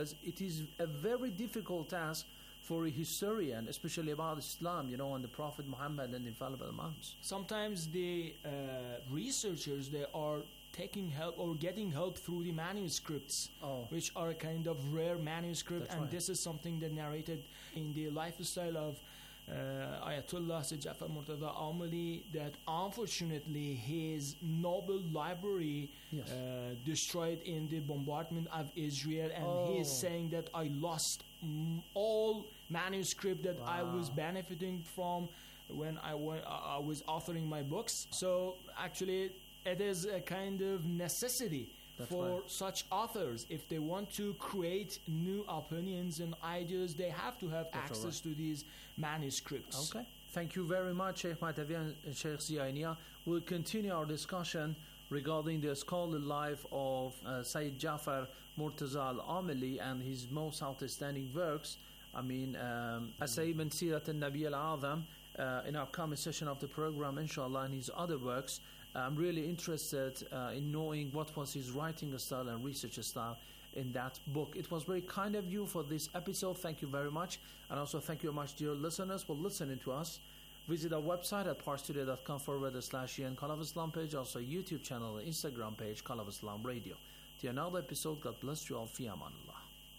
It is a very difficult task for a historian, especially about Islam, and the Prophet Muhammad and the infallible imams. Sometimes the researchers, they are taking help or getting help through the manuscripts, which are a kind of rare manuscript. That's and right. This is something that narrated in the lifestyle of Ayatollah Sayyid Ja'far Murtaza Amili, that unfortunately his noble library Yes. destroyed in the bombardment of Israel, and he is saying that I lost all manuscript that I was benefiting from when I was authoring my books. So actually it is a kind of necessity for such authors. If they want to create new opinions and ideas, they have to have access to these manuscripts. Okay. Thank you very much, Sheikh Mahdavi and Sheikh Ziyainia. We'll continue our discussion regarding the scholarly life of Sayyid Ja'far Murtaza al-Amili and his most outstanding works. As I even see that in Nabi al-Azam, in our coming session of the program, inshallah, and his other works, I'm really interested in knowing what was his writing style and research style in that book. It was very kind of you for this episode. Thank you very much. And also thank you very much, dear listeners, for listening to us. Visit our website at parstoday.com/EN Call of Islam page, also YouTube channel and Instagram page, Call of Islam Radio. Till another episode, God bless you all. Fi amanullah.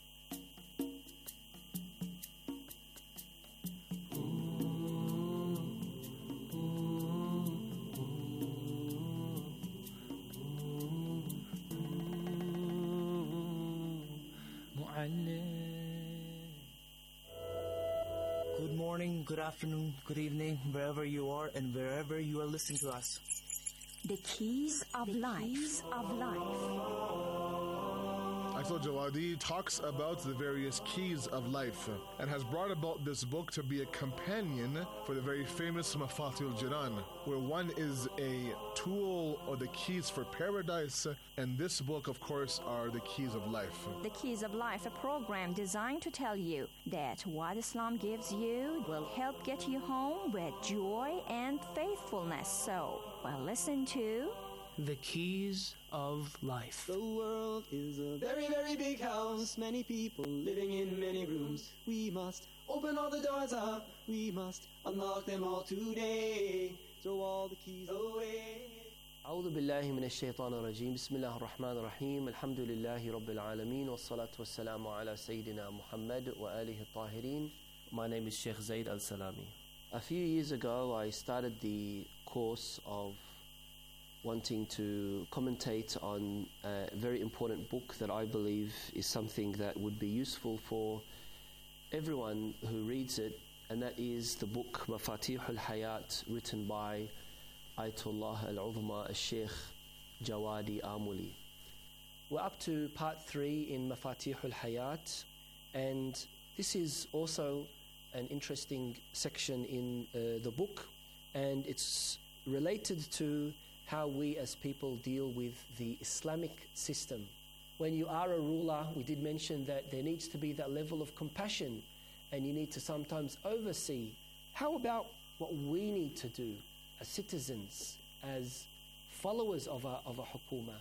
Good morning, good afternoon, good evening, wherever you are and wherever you are listening to us. The Keys of Life. Akhil Jawadi talks about the various keys of life and has brought about this book to be a companion for the very famous Mafatihul Jinan, where one is a tool or the keys for paradise, and this book, of course, are the keys of life. The Keys of Life, a program designed to tell you that what Islam gives you will help get you home with joy and faithfulness. So, listen to The Keys of Life. The world is a very, very big house. Many people living in many rooms. We must open all the doors up. We must unlock them all today. Throw all the keys away. أعوذ بالله من الشيطان الرجيم. بسم الله الرحمن الرحيم. الحمد لله رب العالمين والصلاة والسلام على سيدنا محمد وآله الطاهرين. My name is Sheikh Zaid Al-Salami. A few years ago, I started the course of wanting to commentate on a very important book that I believe is something that would be useful for everyone who reads it, and that is the book Mafatihul Hayat, written by Ayatollah Al-Uzma Al-Sheikh Jawadi Amili. We're up to part 3 in Mafatihul Hayat, and this is also an interesting section in the book, and it's related to how we as people deal with the Islamic system. When you are a ruler, we did mention that there needs to be that level of compassion, and you need to sometimes oversee. How about what we need to do as citizens, as followers of a hukuma?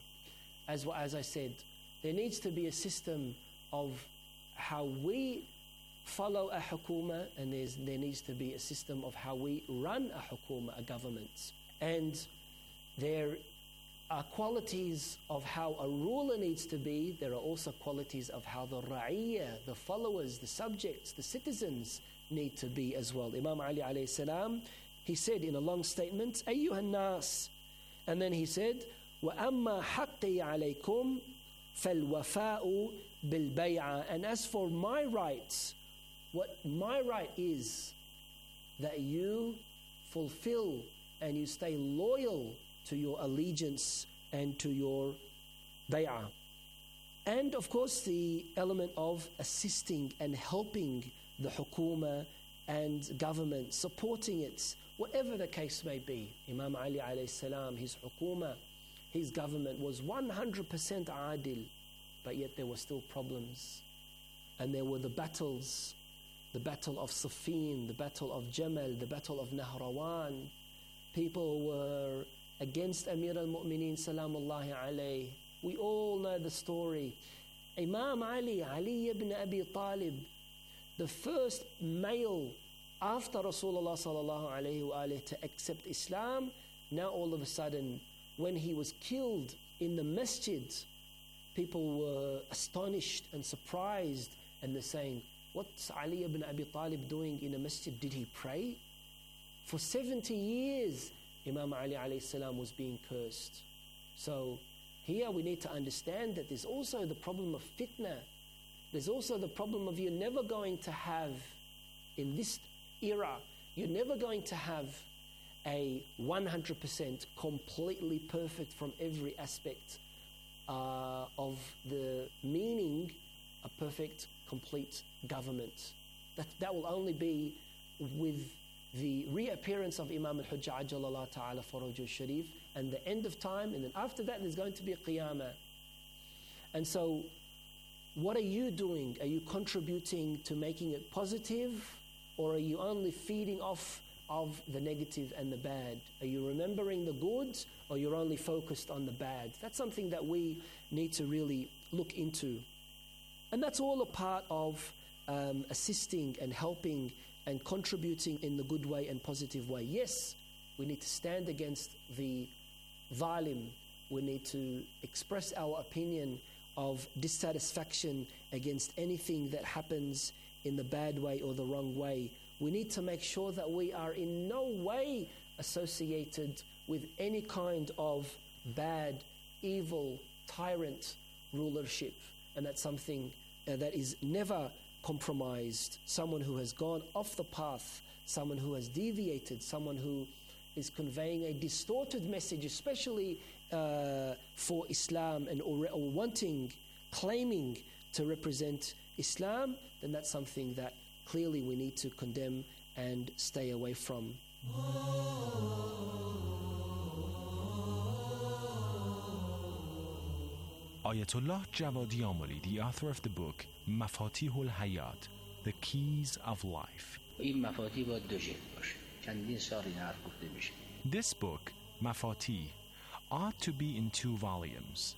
As I said, there needs to be a system of how we follow a hukuma, and there needs to be a system of how we run a hukuma, a government. And there are qualities of how a ruler needs to be. There are also qualities of how the ra'iyya, the followers, the subjects, the citizens need to be as well. Imam Ali alayhi salam, he said in a long statement, Ayyuhan nas, and then he said, وَأَمَّا حَقِّي عَلَيْكُمْ فَالْوَفَاءُ بِالْبَيْعَةِ. And as for my rights, what my right is that you fulfill and you stay loyal to your allegiance and to your bay'ah. And of course the element of assisting and helping the hukuma and government, supporting it, whatever the case may be. Imam Ali alayhi salam, his hukuma, his government was 100% adil, but yet there were still problems. And there were the battles, the battle of Siffin, the battle of Jamal, the battle of Nahrawan. People were against Amir al-Mu'mineen salamullahi alayh. We all know the story. Imam Ali ibn Abi Talib, the first male after Rasulullah sallallahu alayhi wa to accept Islam, now all of a sudden, when he was killed in the masjid, people were astonished and surprised, and they're saying, what's Ali ibn Abi Talib doing in a masjid? Did he pray? For 70 years, Imam Ali alayhi salam was being cursed. So here we need to understand that there's also the problem of fitna. There's also the problem of you're never going to have, in this era, you're never going to have a 100% completely perfect from every aspect of the meaning, a perfect, complete government. That will only be with the reappearance of Imam al-Hujjah Ajjalallahu Ta'ala Farajul Sharif and the end of time, and then after that there's going to be a Qiyamah. And so what are you doing? Are you contributing to making it positive, or are you only feeding off of the negative and the bad? Are you remembering the good, or you're only focused on the bad? That's something that we need to really look into. And that's all a part of assisting and helping and contributing in the good way and positive way. Yes, we need to stand against the zalim. We need to express our opinion of dissatisfaction against anything that happens in the bad way or the wrong way. We need to make sure that we are in no way associated with any kind of bad, evil, tyrant rulership. And that's something that is never compromised. Someone who has gone off the path, someone who has deviated, someone who is conveying a distorted message, especially for Islam, and or claiming to represent Islam, then that's something that clearly we need to condemn and stay away from. Ayatollah Javadi Amoli, the author of the book Mafatihul Hayat, The Keys of Life. This book, Mafatih, ought to be in 2 volumes.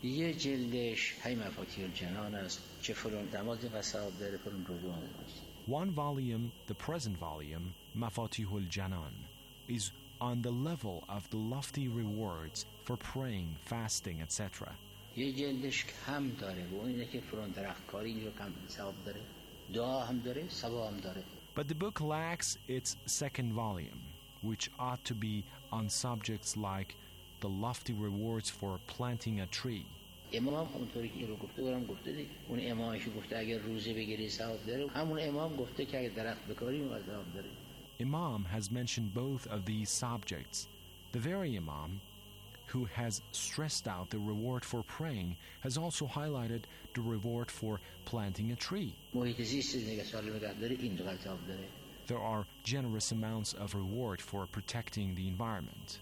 One volume, the present volume, Mafatihul Janan, is on the level of the lofty rewards for praying, fasting, etc. یه جلدش کم داره و اینه که فرون درختکاری اینجا کم ثواب داره دعا هم داره ثواب هم داره. But the book lacks its second volume, which ought to be on subjects like the lofty rewards for planting a tree. امام اونطوری که این رو گفته دارم گفته دیگه اون امامش گفته اگر روزه بگیری ثواب داره همون امام گفته که اگر درخت بکاری اون ثواب داره. Imam has mentioned both of these subjects. The very Imam who has stressed out the reward for praying has also highlighted the reward for planting a tree. There are generous amounts of reward for protecting the environment.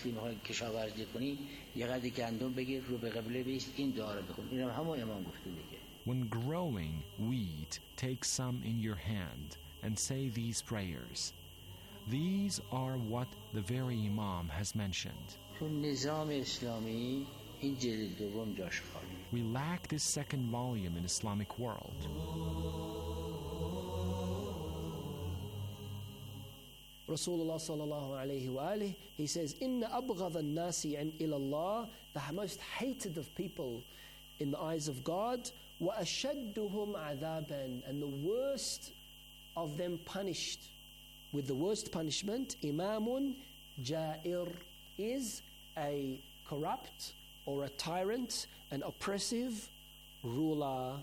When growing wheat, take some in your hand and say these prayers. These are what the very Imam has mentioned. We lack this second volume in Islamic world. Rasulullah sallallahu alayhi wa alihi, he says, Inna abghadha an-nasi an ila Allah, the most hated of people in the eyes of God, wa ashadduhum adhaban, and the worst of them punished with the worst punishment, imamun ja'ir, is a corrupt or a tyrant, an oppressive ruler.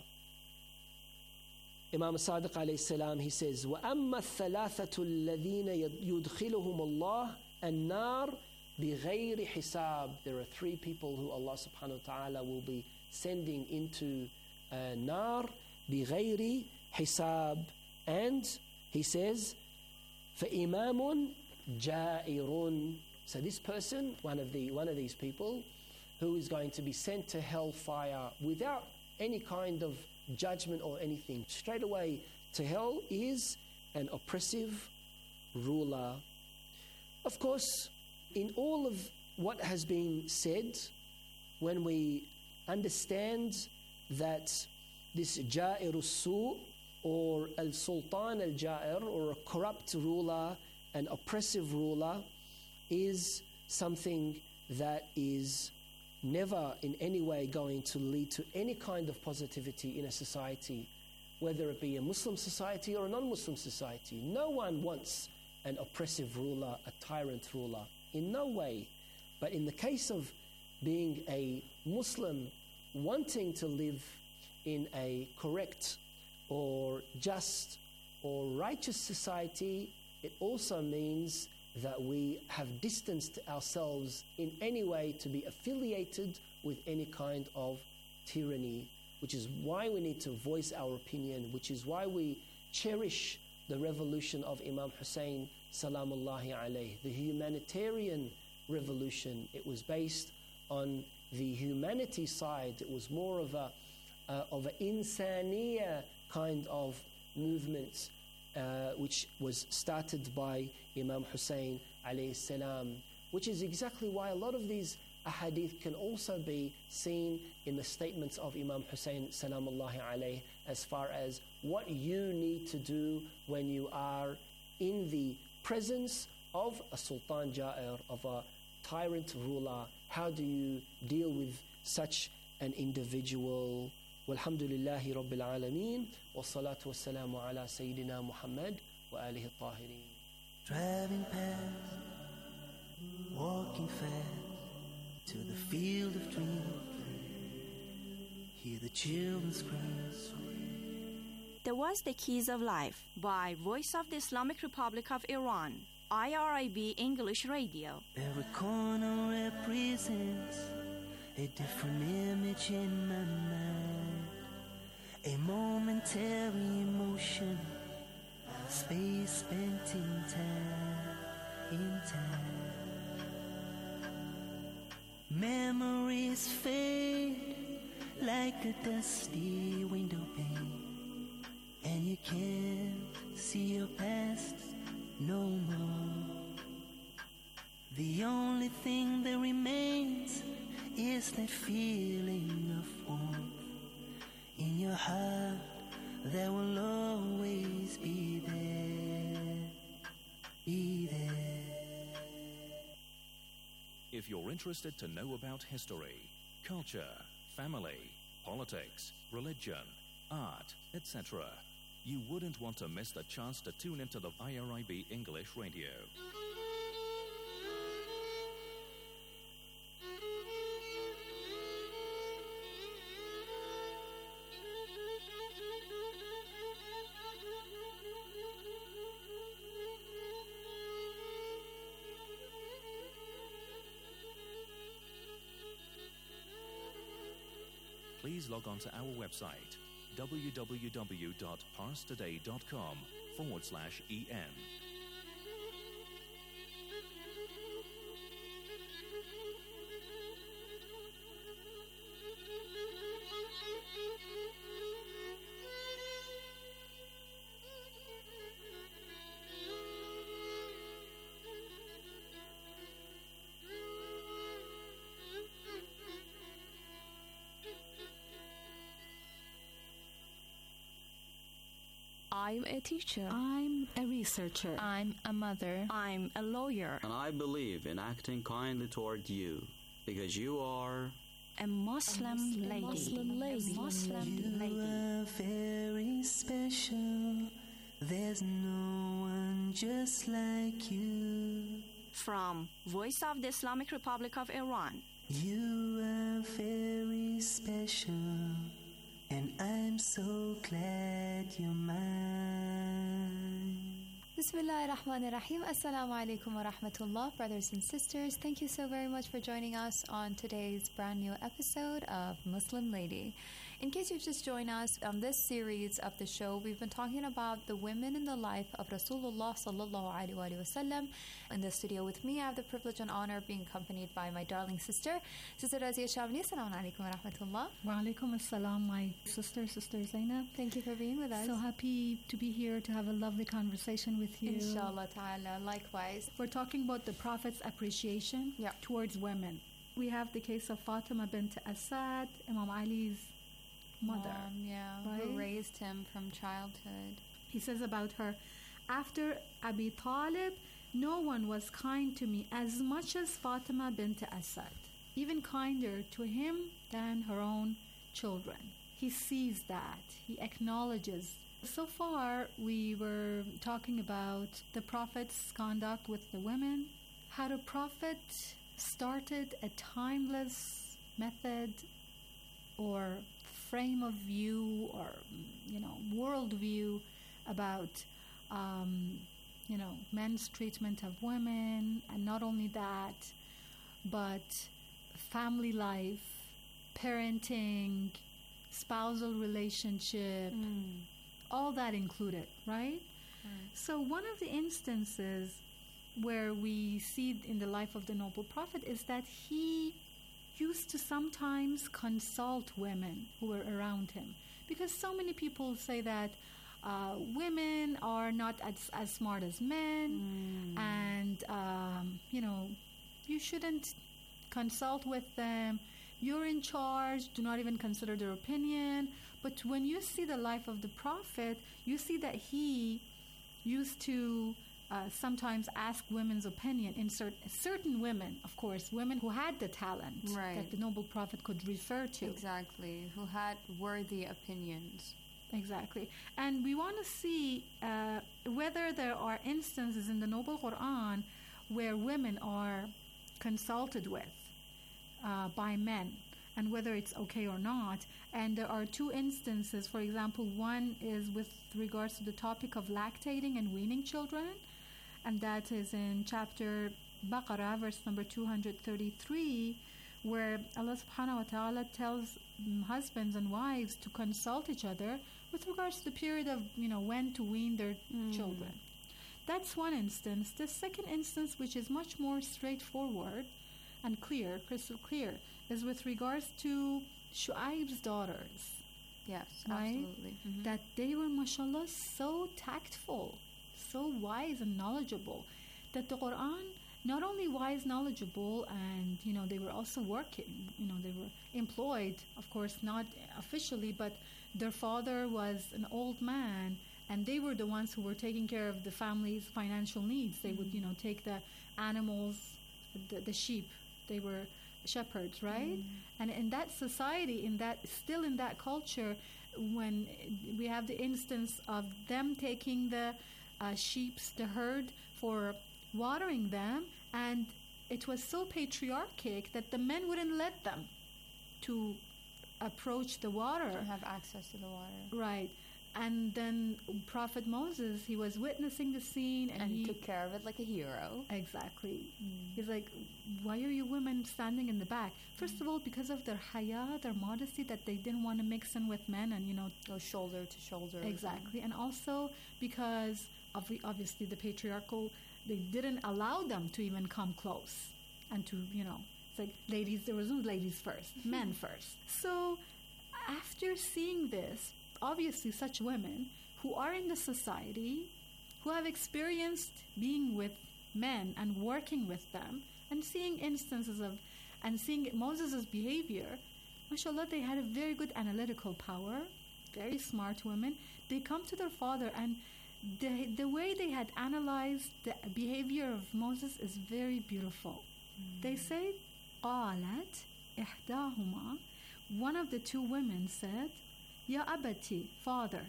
Imam Sadiq alayhi salam, he says, وَأَمَّا الثَّلَاثَةُ الَّذِينَ يُدْخِلُهُمُ اللَّهُ النَّارِ بِغَيْرِ حِسَابٍ. There are 3 people who Allah subhanahu wa ta'ala will be sending into nar بِغَيْرِ حِسَابٍ. And he says, فَإِمَامٌ جَائِرٌ. So this person, one of these people, who is going to be sent to hellfire without any kind of judgment or anything, straight away to hell, is an oppressive ruler. Of course, in all of what has been said, when we understand that this Ja'ir al-Su' or al-Sultan al-Ja'ir, or a corrupt ruler, an oppressive ruler, is something that is never in any way going to lead to any kind of positivity in a society, whether it be a Muslim society or a non-Muslim society. No one wants an oppressive ruler, a tyrant ruler, in no way. But in the case of being a Muslim wanting to live in a correct or just or righteous society, it also means that we have distanced ourselves in any way to be affiliated with any kind of tyranny, which is why we need to voice our opinion, which is why we cherish the revolution of Imam Hussein salamullahi alayh, the humanitarian revolution. It was based on the humanity side. It was more of an insaniya kind of movement, which was started by Imam Hussein alayhi salam, which is exactly why a lot of these ahadith can also be seen in the statements of Imam Hussein salamullahi alayh, as far as what you need to do when you are in the presence of a Sultan Ja'ir, of a tyrant ruler. How do you deal with such an individual? Walhamdulillahi Rabbil Alameen, wassalatu wassalamu ala Sayyidina Muhammad wa alihi tahirin. Driving past, walking fast to the field of dreams, hear the children scream. There was The Keys of Life by Voice of the Islamic Republic of Iran, IRIB English Radio. Every corner represents a different image in my mind, a momentary emotion, space spent in time. Memories fade like a dusty window pane, and you can't see your past no more. The only thing that remains is that feeling of warmth in your heart that will always be there, be there. If you're interested to know about history, culture, family, politics, religion, art, etc., you wouldn't want to miss the chance to tune into the IRIB English Radio. Please log on to our website www.parstoday.com/en. I'm a teacher. I'm a researcher. I'm a mother. I'm a lawyer. And I believe in acting kindly toward you, because you are a Muslim lady. You are very special. There's no one just like you. From Voice of the Islamic Republic of Iran. You are very special, and I'm so glad you're mine. Bismillah ar-Rahman ar-Rahim. Assalamu alaikum wa rahmatullah. Brothers and sisters, thank you so very much for joining us on today's brand new episode of Muslim Lady. In case you've just joined us on this series of the show, we've been talking about the women in the life of Rasulullah sallallahu alaihi wasallam. In the studio with me, I have the privilege and honor of being accompanied by my darling sister, Sister Razia Shamli. Assalamu alaikum wa rahmatullah. Wa alaikum assalam, my sister Zainab. Thank you for being with us. So happy to be here to have a lovely conversation with you. Inshallah ta'ala, likewise. We're talking about the Prophet's appreciation towards women. We have the case of Fatima bint Asad, Imam Ali's mother. Who raised him from childhood. He says about her, after Abi Talib, no one was kind to me as much as Fatima bint Asad, even kinder to him than her own children. He sees that. He acknowledges. So far, we were talking about the Prophet's conduct with the women, how the Prophet started a timeless method or frame of view or, world view about, men's treatment of women, and not only that, but family life, parenting, spousal relationship, all that included, right? So one of the instances where we see in the life of the noble prophet is that he used to sometimes consult women who were around him, because so many people say that women are not as smart as men, and you shouldn't consult with them. You're in charge. Do not even consider their opinion. But when you see the life of the prophet, you see that he used to sometimes ask women's opinion in certain women, of course, women who had the talent that the noble prophet could refer to. Exactly, who had worthy opinions. Exactly. And we want to see whether there are instances in the Noble Quran where women are consulted with by men, and whether it's okay or not. And there are two instances. For example, one is with regards to the topic of lactating and weaning children, and that is in chapter Baqarah, verse number 233, where Allah subhanahu wa ta'ala tells husbands and wives to consult each other with regards to the period of, when to wean their children. That's one instance. The second instance, which is much more straightforward and clear, crystal clear, is with regards to Shu'aib's daughters. Yes, right? absolutely. That they were, mashallah, so tactful, so wise and knowledgeable, that the Quran, not only wise, knowledgeable, and, they were also working, they were employed, of course, not officially, but their father was an old man, and they were the ones who were taking care of the family's financial needs. They would, take the animals, the sheep. They were shepherds, right? And in that society, still in that culture, when we have the instance of them taking the the herd for watering them, and it was so patriarchic that the men wouldn't let them to approach the water. To have access to the water. Right. And then Prophet Moses, he was witnessing the scene, and he took care of it like a hero. Exactly. He's like, why are you women standing in the back? First of all, because of their haya, their modesty, that they didn't want to mix in with men and, go shoulder to shoulder. Exactly. And also because obviously the patriarchal, they didn't allow them to even come close and to, it's like ladies, there was no ladies first, men first. So after seeing this, obviously such women who are in the society, who have experienced being with men and working with them, and seeing instances of, and seeing Moses' behavior, mashallah, they had a very good analytical power, very smart women. They come to their father, and the way they had analyzed the behavior of Moses is very beautiful. They say, قالت إحداهما, one of the two women said, Ya abati, father,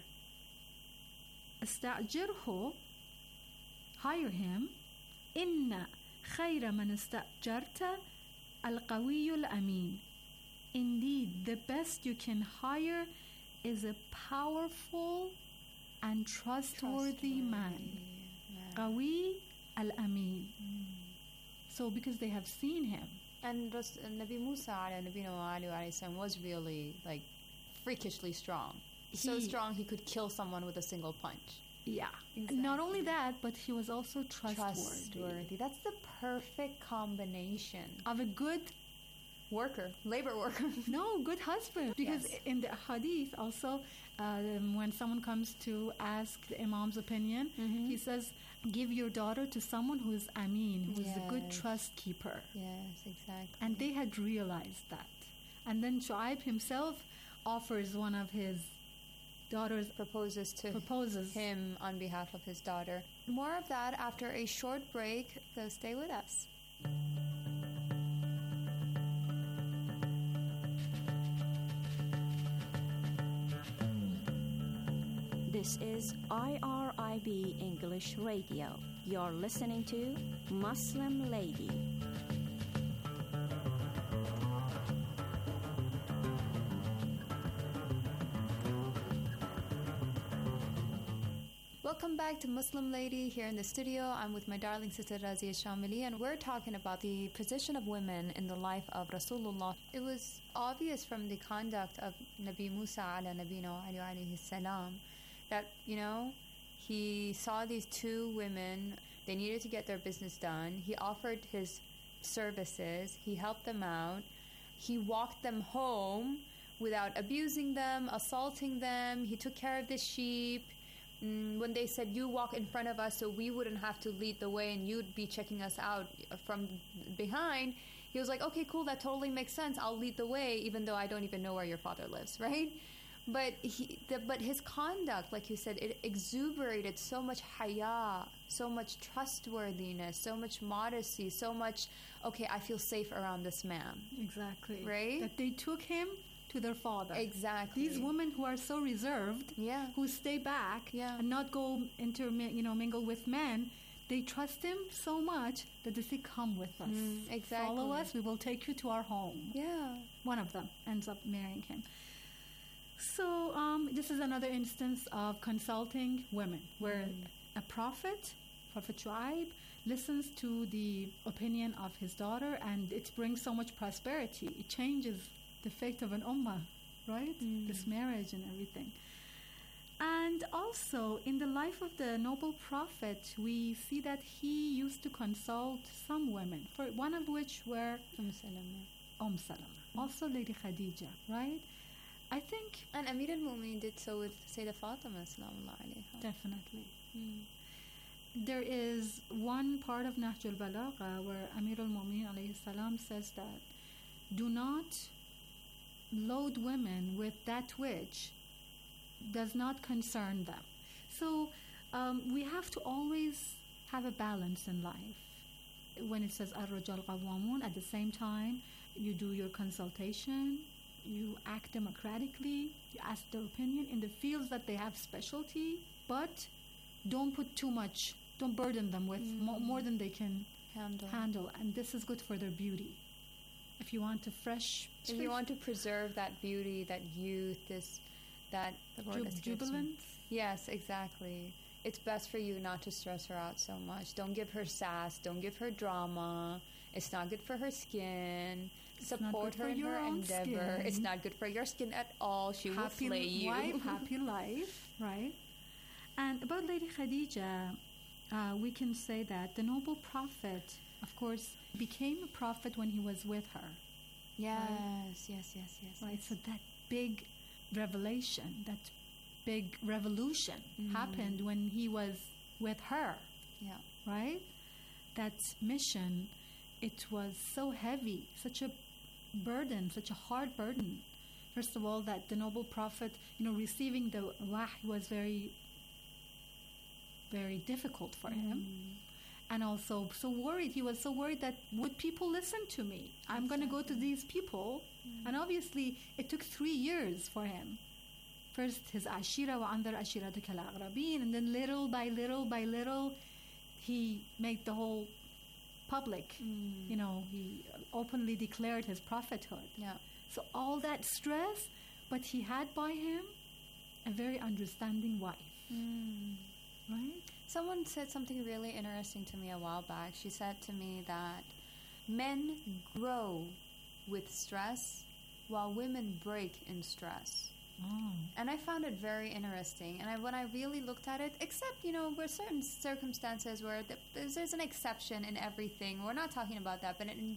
استأجره, hire him, إن خير من استأجرت القوي الأمين. Indeed, the best you can hire is a powerful and trustworthy man. قوي الأمين. So because they have seen him. And Nabi Musa was really freakishly strong. So strong he could kill someone with a single punch. Yeah. Exactly. Not only that, but he was also trustworthy. That's the perfect combination of a good labor worker. No, good husband. Because in the hadith also, when someone comes to ask the Imam's opinion, he says, give your daughter to someone who is Amin, who is a good trust keeper. Yes, exactly. And they had realized that. And then Shu'aib himself offers one of his daughters, proposes him on behalf of his daughter. More of that after a short break, so stay with us. This is IRIB English Radio. You're listening to Muslim Lady. Welcome back to Muslim Lady here in the studio. I'm with my darling sister Razia Shamili, and we're talking about the position of women in the life of Rasulullah. It was obvious from the conduct of Nabi Musa ala nabina alayhi salam that, he saw these two women. They needed to get their business done. He offered his services. He helped them out. He walked them home without abusing them, assaulting them. He took care of the sheep. When they said, you walk in front of us so we wouldn't have to lead the way and you'd be checking us out from behind, he was like, okay, cool, that totally makes sense. I'll lead the way even though I don't even know where your father lives, right? But his conduct, like you said, it exuberated so much haya, so much trustworthiness, so much modesty, so much, okay, I feel safe around this man. Exactly. Right? That they took him to their father. Exactly. These women who are so reserved, who stay back and not go mingle with men, they trust him so much that they say, come with us. Exactly. Follow us, we will take you to our home. Yeah. One of them ends up marrying him. So this is another instance of consulting women, where a Prophet Shu'aib, listens to the opinion of his daughter, and it brings so much prosperity. It changes the fate of an ummah, right? This marriage and everything. And also, in the life of the noble prophet, we see that he used to consult some women, for one of which were Salama, also Lady Khadija, right? I think... And Amir al-Mu'min did so with Sayyidah Fatima, sallallahu alayha. Definitely. There is one part of Nahj al-Balagha where Amir al-Mu'min alayhi salam says that do not load women with that which does not concern them. So we have to always have a balance in life. When it says Ar-Rajal Qawwamun, at the same time you do your consultation, you act democratically, you ask their opinion in the fields that they have specialty, but don't put too much, don't burden them with more than they can handle. And this is good for their beauty. If you want if you want to preserve that beauty, that youth, that jubilance. Yes, exactly. It's best for you not to stress her out so much. Don't give her sass. Don't give her drama. It's not good for her skin. Support her in her endeavor. It's not good for your skin at all. She will slay you. Happy life, right? And about Lady Khadija, we can say that the noble prophet, of course, became a prophet when he was with her. Yes, right? yes. Right, so that big revelation, that big revolution happened when he was with her. Yeah. Right? That mission, it was so heavy, such a burden, such a hard burden. First of all, that the noble prophet, receiving the wahy was very, very difficult for him. And also so worried. He was so worried that would people listen to me? I'm going to go to these people. And obviously, it took 3 years for him. First, his ashira wa andar ashiratak al-aqrabin, and then little by little, he made the whole public. He openly declared his prophethood. Yeah. So all that stress, but he had by him a very understanding wife. Right? Someone said something really interesting to me a while back. She said to me that men grow with stress while women break in stress. And I found it very interesting. And when I really looked at it, except, there are certain circumstances where there's an exception in everything. We're not talking about that. But in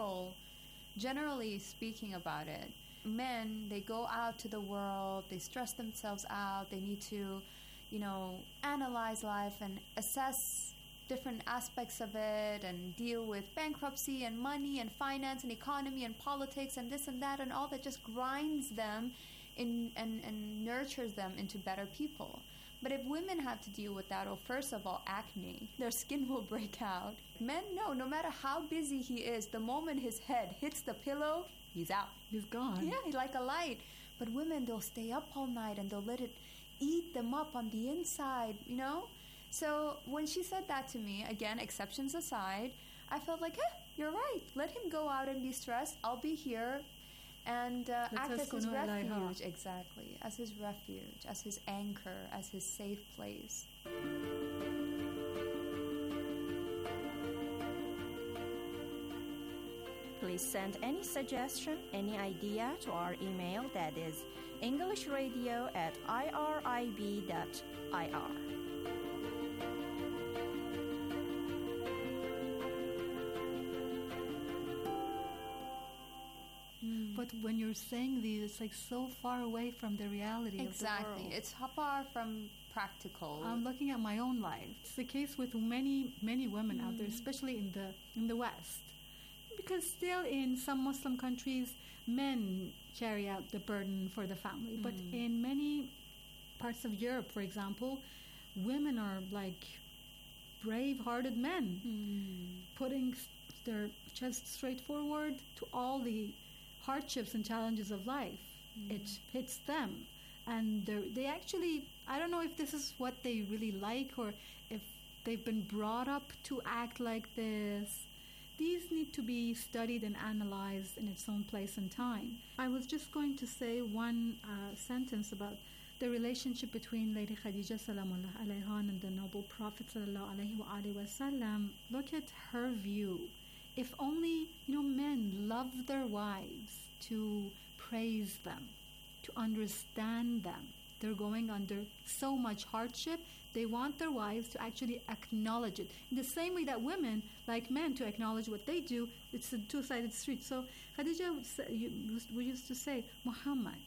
generally speaking about it, men, they go out to the world, they stress themselves out, they need to, analyze life and assess different aspects of it and deal with bankruptcy and money and finance and economy and politics and this and that and all that just grinds them and nurtures them into better people. But if women have to deal with that, well, first of all, acne, their skin will break out. Men, no matter how busy he is, the moment his head hits the pillow, he's out. He's gone. Yeah, he's like a light. But women, they'll stay up all night and they'll let it eat them up on the inside, you know? So when she said that to me, again, exceptions aside, I felt like, you're right. Let him go out and be stressed. I'll be here and act as his refuge. Exactly. As his refuge, as his anchor, as his safe place. Please send any suggestion, any idea to our email, that is englishradio@irib.ir. But when you're saying these, it's like so far away from the reality of the world. Exactly. It's far from practical. I'm looking at my own life. It's the case with many women out there, especially in the West. Because still in some Muslim countries, men carry out the burden for the family. But in many parts of Europe, for example, women are like brave-hearted men, putting their chest straight forward to all the hardships and challenges of life. It hits them. And they actually, I don't know if this is what they really like or if they've been brought up to act like this. These need to be studied and analyzed in its own place and time. I was just going to say one sentence about the relationship between Lady Khadija Salamullah alayha and the noble Prophet sallallahu alayhi wa sallam. Look at her view. If only, men love their wives, to praise them, to understand them. They're going under so much hardship. They want their wives to actually acknowledge it. In the same way that women like men to acknowledge what they do, it's a two-sided street. So Khadija we used to say, Muhammad,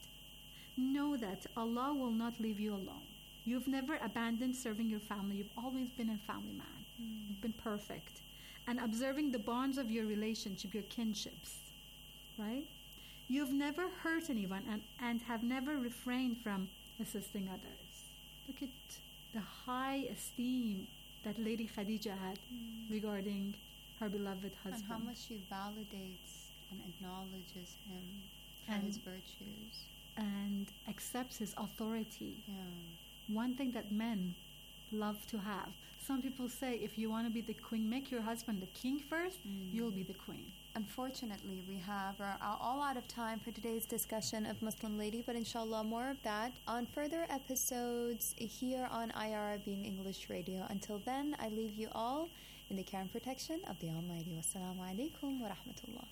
know that Allah will not leave you alone. You've never abandoned serving your family. You've always been a family man. You've been perfect. And observing the bonds of your relationship, your kinships, right? You've never hurt anyone and have never refrained from assisting others. Look at the high esteem that Lady Khadija had regarding her beloved husband. And how much she validates and acknowledges him and his virtues. And accepts his authority. Yeah. One thing that men love to have. Some people say if you want to be the queen, make your husband the king first, you'll be the queen. Unfortunately, we are all out of time for today's discussion of Muslim Lady, but inshallah more of that on further episodes here on IRIB English Radio. Until then, I leave you all in the care and protection of the Almighty. Wassalamu alaikum wa rahmatullah.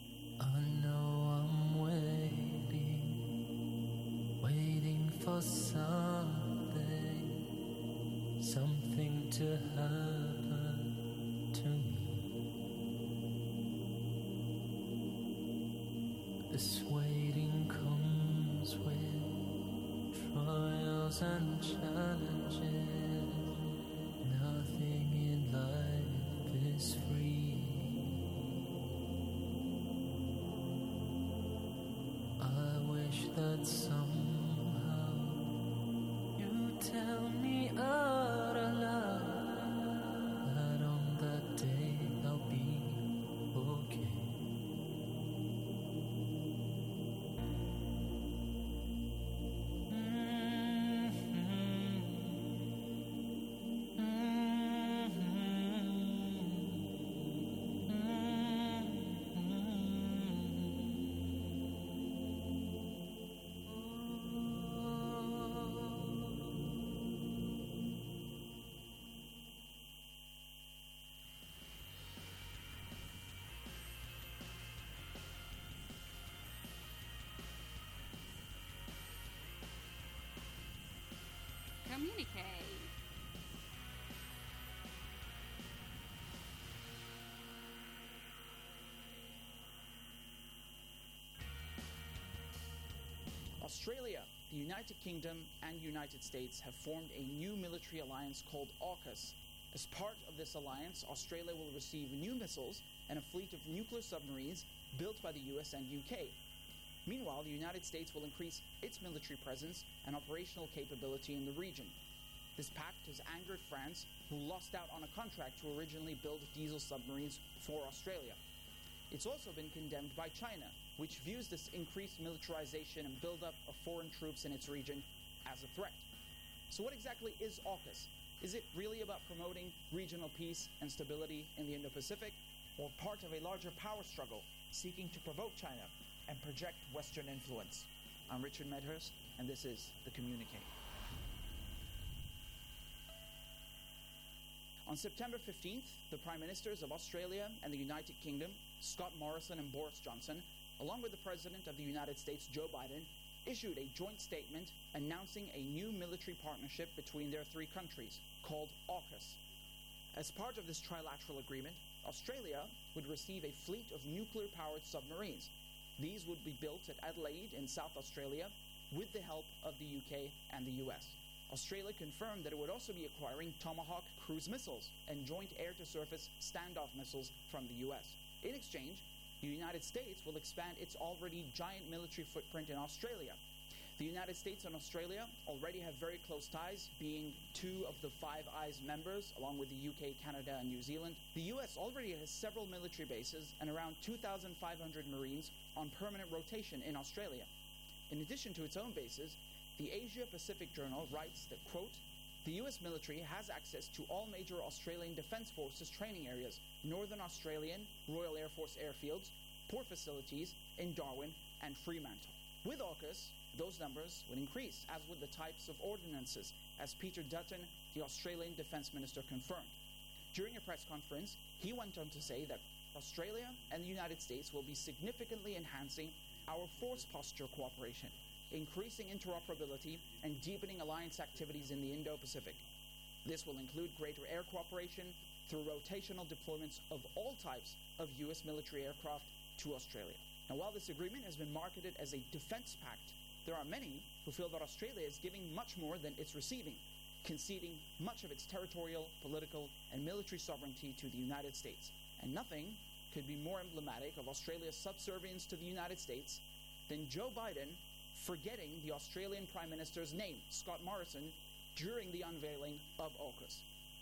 I know I'm waiting for something to happen to me. This waiting comes with trials and challenges. Nothing in life is free. I wish that somehow you tell me out aloud that on that day I'll be okay. Communicate. Australia, the United Kingdom, and United States have formed a new military alliance called AUKUS. As part of this alliance, Australia will receive new missiles and a fleet of nuclear submarines built by the US and UK. Meanwhile, the United States will increase its military presence and operational capability in the region. This pact has angered France, who lost out on a contract to originally build diesel submarines for Australia. It's also been condemned by China, which views this increased militarization and buildup of foreign troops in its region as a threat. So what exactly is AUKUS? Is it really about promoting regional peace and stability in the Indo-Pacific, or part of a larger power struggle seeking to provoke China and project Western influence? I'm Richard Medhurst, and this is The Communique. On September 15th, the Prime Ministers of Australia and the United Kingdom, Scott Morrison and Boris Johnson, along with the President of the United States, Joe Biden, issued a joint statement announcing a new military partnership between their three countries, called AUKUS. As part of this trilateral agreement, Australia would receive a fleet of nuclear-powered submarines. These would be built at Adelaide in South Australia with the help of the UK and the US. Australia confirmed that it would also be acquiring Tomahawk cruise missiles and joint air-to-surface standoff missiles from the US. In exchange, the United States will expand its already giant military footprint in Australia. The United States and Australia already have very close ties, being two of the Five Eyes members, along with the UK, Canada, and New Zealand. The US already has several military bases and around 2,500 Marines on permanent rotation in Australia. In addition to its own bases, the Asia Pacific Journal writes that, quote, the US military has access to all major Australian Defence Forces training areas, Northern Australian Royal Air Force airfields, port facilities in Darwin and Fremantle. With AUKUS, those numbers would increase, as would the types of ordnances, as Peter Dutton, the Australian Defence Minister, confirmed. During a press conference, he went on to say that Australia and the United States will be significantly enhancing our force posture cooperation, increasing interoperability and deepening alliance activities in the Indo-Pacific. This will include greater air cooperation through rotational deployments of all types of U.S. military aircraft to Australia. Now, while this agreement has been marketed as a defense pact, there are many who feel that Australia is giving much more than it's receiving, conceding much of its territorial, political, and military sovereignty to the United States. And nothing could be more emblematic of Australia's subservience to the United States than Joe Biden forgetting the Australian Prime Minister's name, Scott Morrison, during the unveiling of AUKUS.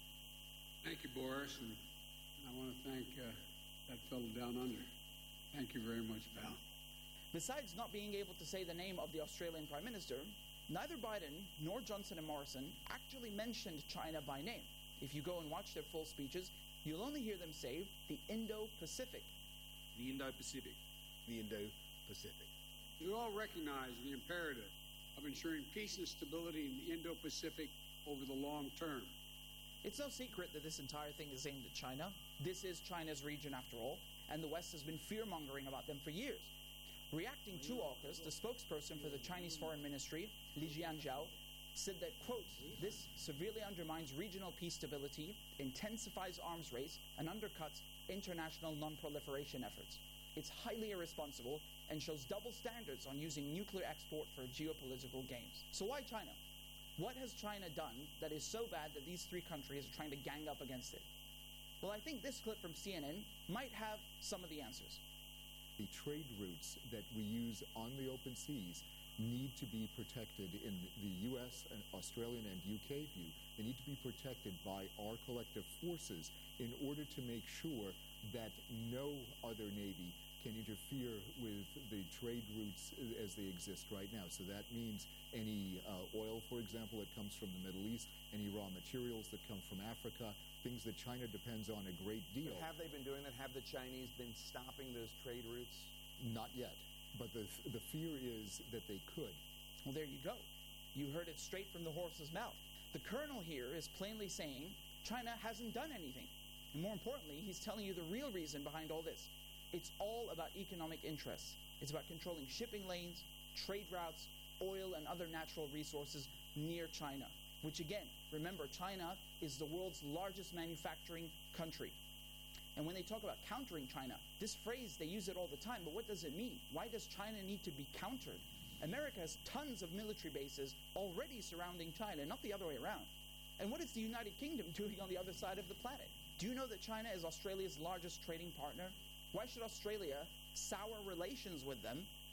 Thank you, Boris, and I want to thank that fellow down under. Thank you very much, pal. Besides not being able to say the name of the Australian Prime Minister, neither Biden nor Johnson and Morrison actually mentioned China by name. If you go and watch their full speeches, you'll only hear them say the Indo-Pacific. The Indo-Pacific. The Indo-Pacific. You all recognize the imperative of ensuring peace and stability in the Indo-Pacific over the long term. It's no secret that this entire thing is aimed at China. This is China's region after all, and the West has been fear-mongering about them for years. Reacting to AUKUS, the spokesperson for the Chinese Foreign Ministry, Li Jianzhao, said that, quote, this severely undermines regional peace stability, intensifies arms race, and undercuts international non-proliferation efforts. It's highly irresponsible and shows double standards on using nuclear export for geopolitical gains. So why China? What has China done that is so bad that these three countries are trying to gang up against it? Well, I think this clip from CNN might have some of the answers. The trade routes that we use on the open seas need to be protected in the U.S. and Australian and UK view. They need to be protected by our collective forces in order to make sure that no other navy can interfere with the trade routes as they exist right now. So that means any oil, for example, that comes from the Middle East, any raw materials that come from Africa, things that China depends on a great deal. But have they been doing that? Have the Chinese been stopping those trade routes? Not yet. But the fear is that they could. Well, there you go. You heard it straight from the horse's mouth. The colonel here is plainly saying China hasn't done anything. And more importantly, he's telling you the real reason behind all this. It's all about economic interests. It's about controlling shipping lanes, trade routes, oil and other natural resources near China. Which again, remember, China is the world's largest manufacturing country. And when they talk about countering China, this phrase, they use it all the time, but what does it mean? Why does China need to be countered? America has tons of military bases already surrounding China, not the other way around. And what is the United Kingdom doing on the other side of the planet? Do you know that China is Australia's largest trading partner? Why should Australia sour relations with them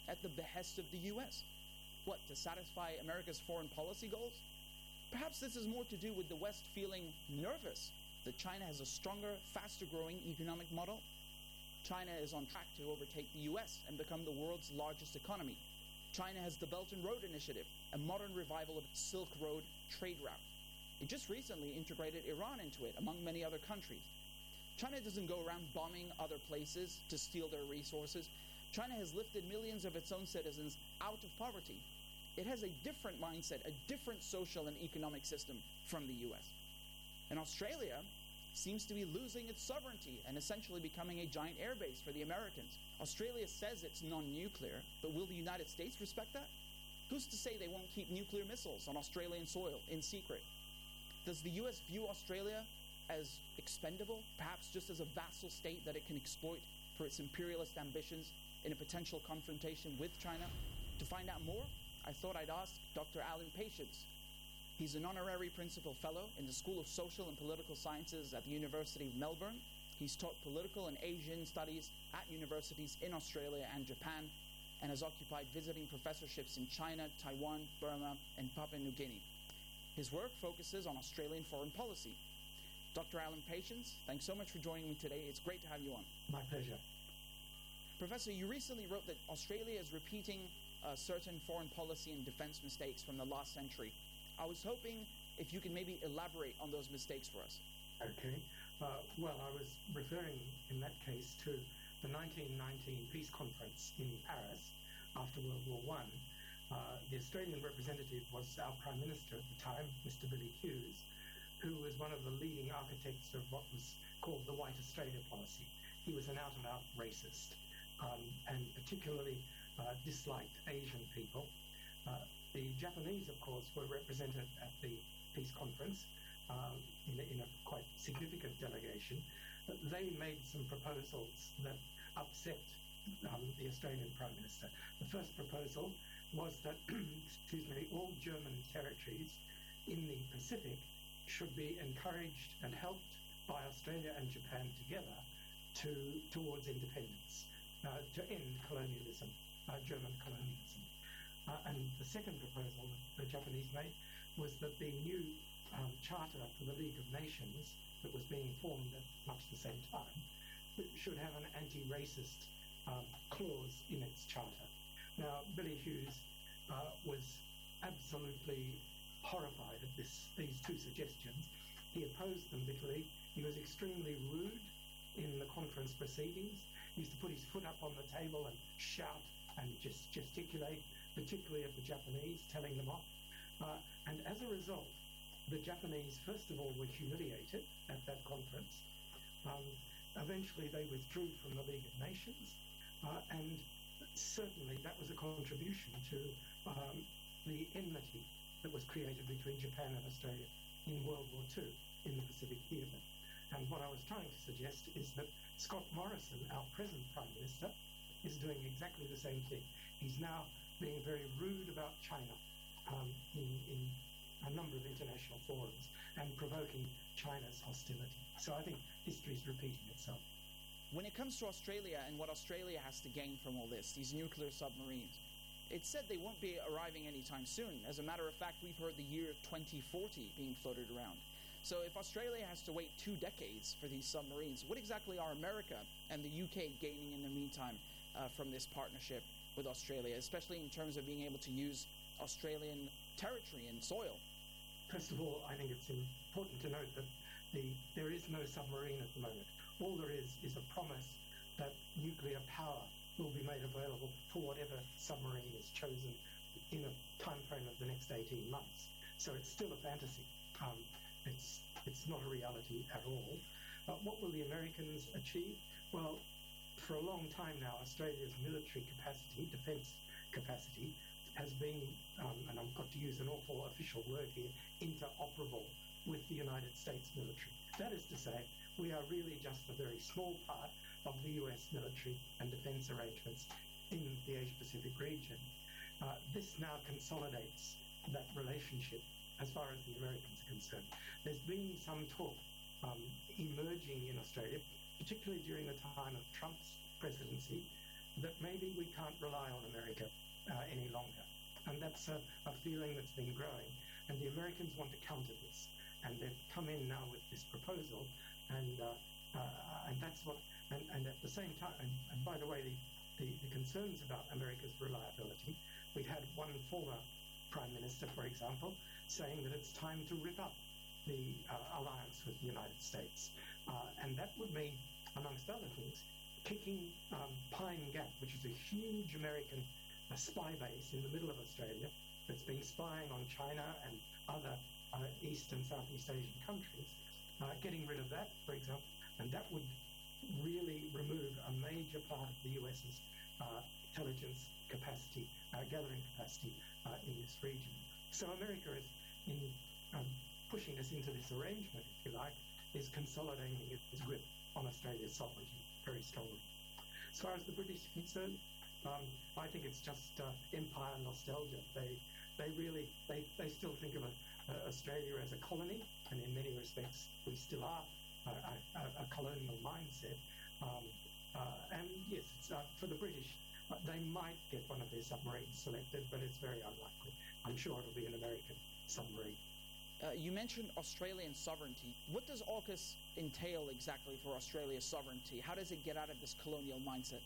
at the behest of the U.S.? What, to satisfy America's foreign policy goals? Perhaps this is more to do with the West feeling nervous that China has a stronger, faster-growing economic model. China is on track to overtake the U.S. and become the world's largest economy. China has the Belt and Road Initiative, a modern revival of its Silk Road trade route. It just recently integrated Iran into it, among many other countries. China doesn't go around bombing other places to steal their resources. China has lifted millions of its own citizens out of poverty. It has a different mindset, a different social and economic system from the U.S. And Australia seems to be losing its sovereignty and essentially becoming a giant airbase for the Americans. Australia says it's non-nuclear, but will the United States respect that? Who's to say they won't keep nuclear missiles on Australian soil in secret? Does the U.S. view Australia as expendable, perhaps just as a vassal state that it can exploit for its imperialist ambitions in a potential confrontation with China? To find out more, I thought I'd ask Dr. Alan Patience. He's an honorary principal fellow in the School of Social and Political Sciences at the University of Melbourne. He's taught political and Asian studies at universities in Australia and Japan, and has occupied visiting professorships in China, Taiwan, Burma, and Papua New Guinea. His work focuses on Australian foreign policy. Dr. Alan Patience, thanks so much for joining me today. It's great to have you on. My pleasure. Professor, you recently wrote that Australia is repeating certain foreign policy and defense mistakes from the last century. I was hoping if you could maybe elaborate on those mistakes for us. Okay. Well, I was referring in that case to the 1919 peace conference in Paris after World War I. The Australian representative was our Prime Minister at the time, Mr. Billy Hughes, who was one of the leading architects of what was called the White Australia policy. He was an out-and-out racist and particularly disliked Asian people. The Japanese, of course, were represented at the peace conference in a quite significant delegation. But they made some proposals that upset the Australian Prime Minister. The first proposal was that all German territories in the Pacific should be encouraged and helped by Australia and Japan together towards independence, to end colonialism, German colonialism. And the second proposal that the Japanese made was that the new charter for the League of Nations that was being formed at much the same time should have an anti-racist clause in its charter. Now, Billy Hughes was absolutely horrified at these two suggestions. He opposed them bitterly. He was extremely rude in the conference proceedings. He used to put his foot up on the table and shout and just gesticulate, particularly at the Japanese, telling them off. And as a result, the Japanese, first of all, were humiliated at that conference. Eventually, they withdrew from the League of Nations, and certainly that was a contribution to the enmity that was created between Japan and Australia in World War II in the Pacific Theatre. And what I was trying to suggest is that Scott Morrison, our present Prime Minister, is doing exactly the same thing. He's now being very rude about China in a number of international forums and provoking China's hostility. So I think history is repeating itself. When it comes to Australia and what Australia has to gain from all this, these nuclear submarines, it's said they won't be arriving anytime soon. As a matter of fact, we've heard the year 2040 being floated around. So if Australia has to wait 2 decades for these submarines, what exactly are America and the UK gaining in the meantime from this partnership with Australia, especially in terms of being able to use Australian territory and soil? First of all, I think it's important to note that there is no submarine at the moment. All there is a promise that nuclear power will be made available for whatever submarine is chosen in a time frame of the next 18 months. So it's still a fantasy. It's not a reality at all. What will the Americans achieve? Well, for a long time now, Australia's military capacity, defence capacity, has been, and I've got to use an awful official word here, interoperable with the United States military. That is to say, we are really just a very small part of the US military and defence arrangements in the Asia-Pacific region. This now consolidates that relationship as far as the Americans are concerned. There's been some talk emerging in Australia, particularly during the time of Trump's presidency, that maybe we can't rely on America any longer. And that's a feeling that's been growing. And the Americans want to counter this. And they've come in now with this proposal, and that's what. And at the same time, and by the way, the concerns about America's reliability, we had one former Prime Minister, for example, saying that it's time to rip up the alliance with the United States. And that would mean, amongst other things, kicking Pine Gap, which is a huge American spy base in the middle of Australia that's been spying on China and other East and Southeast Asian countries, getting rid of that, for example, and that would really remove a major part of the US's intelligence capacity, gathering capacity in this region. So America is in pushing us into this arrangement, if you like, is consolidating its grip on Australia's sovereignty very strongly. As far as the British are concerned, I think it's just empire nostalgia. They still think of Australia as a colony, and in many respects we still are a colonial mindset. And yes, it's, for the British, they might get one of their submarines selected, but it's very unlikely. I'm sure it'll be an American submarine. You mentioned Australian sovereignty. What does AUKUS entail exactly for Australia's sovereignty? How does it get out of this colonial mindset?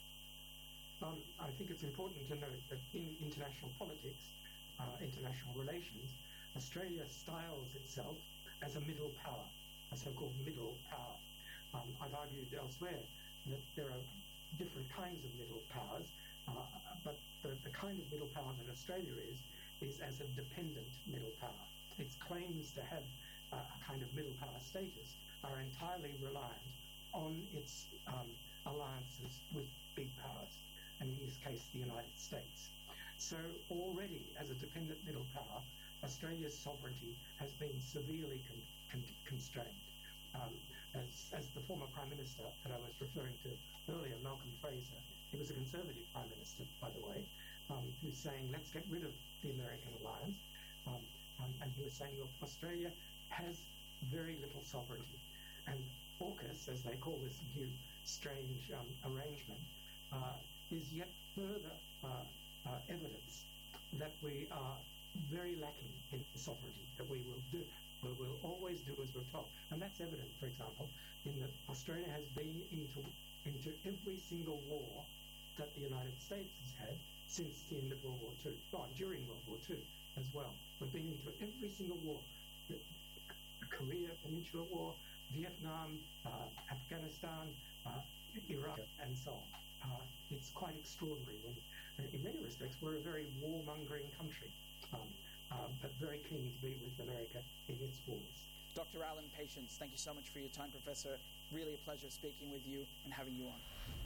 I think it's important to note that in international politics, international relations, Australia styles itself as a middle power, a so-called middle power. I've argued elsewhere that there are different kinds of middle powers, but the kind of middle power that Australia is as a dependent middle power. Its claims to have a kind of middle power status are entirely reliant on its alliances with big powers, and in this case, the United States. So already, as a dependent middle power, Australia's sovereignty has been severely constrained. As the former Prime Minister that I was referring to earlier, Malcolm Fraser, he was a Conservative Prime Minister, by the way, who's saying, let's get rid of the American alliance. And he was saying, look, Australia has very little sovereignty. And AUKUS, as they call this new strange arrangement, is yet further evidence that we are very lacking in sovereignty, that we will always do as we're told. And that's evident, for example, in that Australia has been into every single war that the United States has had since the end of World War II, during World War II as well. We've been into every single war, the Korea Peninsula War, Vietnam, Afghanistan, Iraq, and so on. It's quite extraordinary. In many respects, we're a very war-mongering country, but very keen to be with America in its wars. Dr. Alan Patience, thank you so much for your time, Professor. Really a pleasure speaking with you and having you on.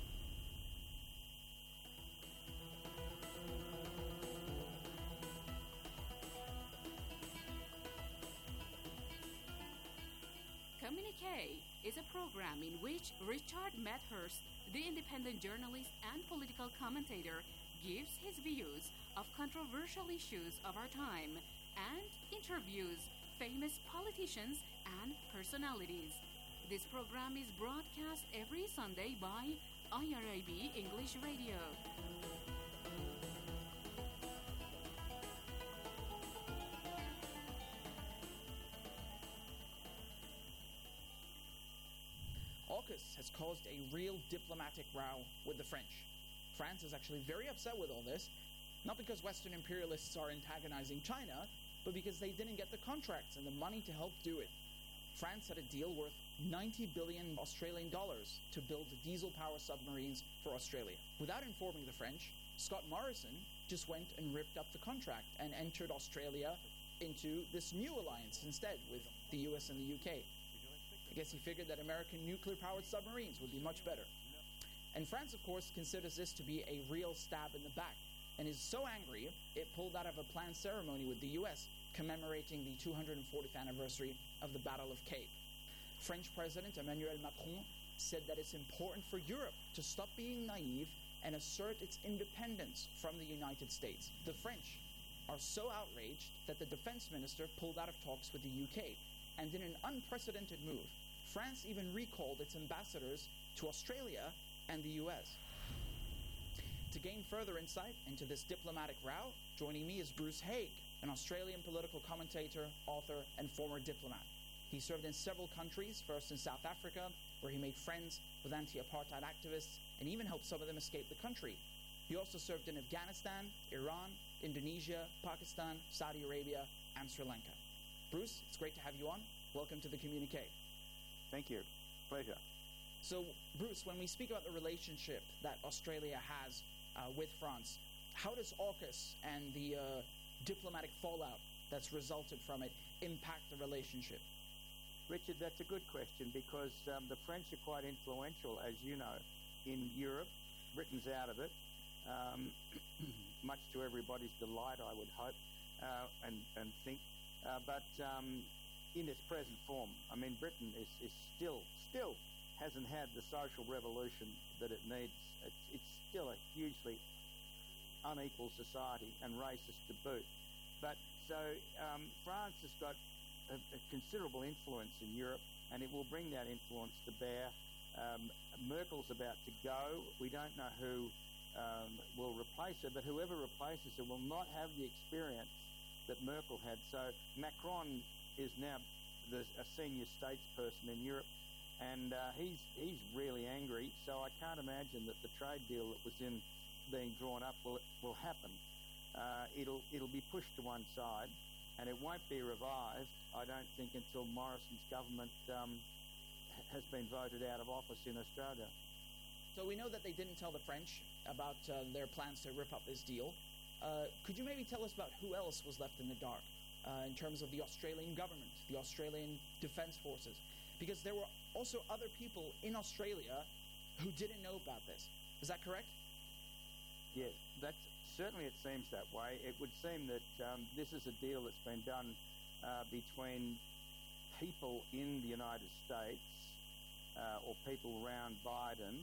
Communique is a program in which Richard Medhurst, the independent journalist and political commentator, gives his views of controversial issues of our time and interviews famous politicians and personalities. This program is broadcast every Sunday by IRIB English Radio. AUKUS has caused a real diplomatic row with the French. France is actually very upset with all this, not because Western imperialists are antagonizing China, but because they didn't get the contracts and the money to help do it. France had a deal worth 90 billion Australian dollars to build diesel-powered submarines for Australia. Without informing the French, Scott Morrison just went and ripped up the contract and entered Australia into this new alliance instead with the US and the UK. I guess he figured that American nuclear-powered submarines would be much better. And France, of course, considers this to be a real stab in the back and is so angry it pulled out of a planned ceremony with the US commemorating the 240th anniversary of the Battle of Cape. French President Emmanuel Macron said that it's important for Europe to stop being naive and assert its independence from the United States. The French are so outraged that the defense minister pulled out of talks with the UK. And in an unprecedented move, France even recalled its ambassadors to Australia and the US. To gain further insight into this diplomatic row, joining me is Bruce Haig, an Australian political commentator, author, and former diplomat. He served in several countries, first in South Africa, where he made friends with anti-apartheid activists and even helped some of them escape the country. He also served in Afghanistan, Iran, Indonesia, Pakistan, Saudi Arabia, and Sri Lanka. Bruce, it's great to have you on. Welcome to the Communique. Thank you. Pleasure. So, Bruce, when we speak about the relationship that Australia has with France, how does AUKUS and the diplomatic fallout that's resulted from it impact the relationship? Richard, that's a good question because the French are quite influential, as you know, in Europe. Britain's out of it, much to everybody's delight, I would hope and think. But in its present form, I mean, Britain is still hasn't had the social revolution that it needs. It's still a hugely unequal society and racist to boot. But so France has got a considerable influence in Europe, and it will bring that influence to bear. Merkel's about to go. We don't know who will replace her, but whoever replaces her will not have the experience that Merkel had. So Macron is now a senior statesperson in Europe, and he's really angry. So I can't imagine that the trade deal that was being drawn up will happen. It'll be pushed to one side, and it won't be revived, I don't think, until Morrison's government has been voted out of office in Australia. So we know that they didn't tell the French about their plans to rip up this deal. Could you maybe tell us about who else was left in the dark in terms of the Australian government, the Australian Defence Forces? Because there were also other people in Australia who didn't know about this. Is that correct? Yes, certainly it seems that way. It would seem that this is a deal that's been done between people in the United States or people around Biden